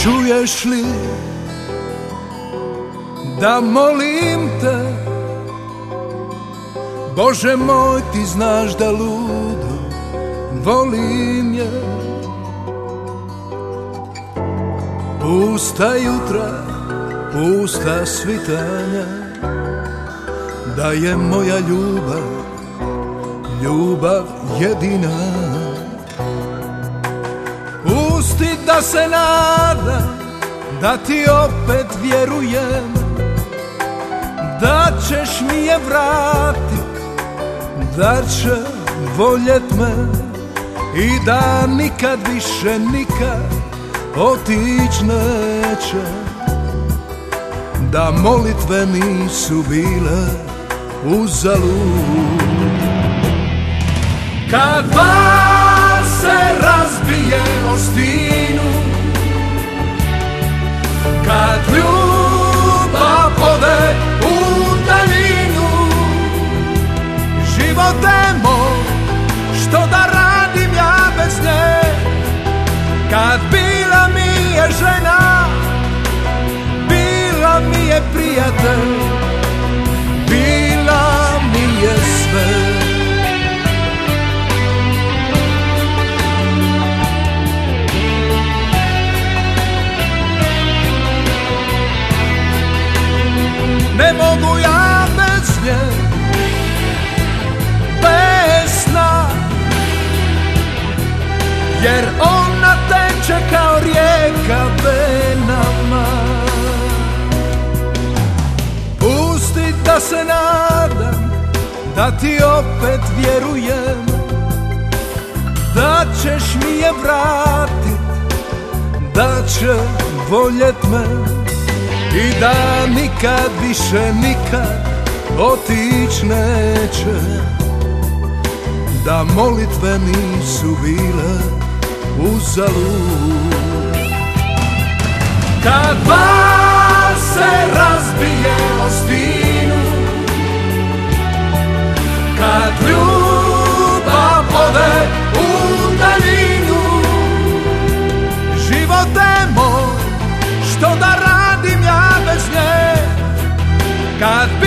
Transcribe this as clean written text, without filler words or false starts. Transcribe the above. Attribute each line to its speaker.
Speaker 1: Čuješ li da molim te, Bože moj, ti znaš da ludo volim je. Pusta jutra, pusta svitanja, da je moja ljubav, ljubav jedina. Pusti da se nadam, da ti opet vjerujem, da ćeš mi je vratit, da će voljet me i da nikad više nikad otić neće, da molitve nisu bile uzalud. Kad vas se razbije o stinu, kad ljubav ode u daljinu, živote moj, što da radim ja bez nje? Kad bila mi je žena, bila mi je prijatelj, bila mi je sve. Ne mogu ja bez nje, bez sna, jer ona teče kao rijeka venama. Pusti da se nadam, da ti opet vjerujem, da ćeš mi je vratit, da će voljet me i da nikad više nikad otić neće, da molitve nisu bile uzalud. Kad vas se razbije o stinu, kad ljubav ode u daljinu, živote moj, što da radim ja bez nje? Kad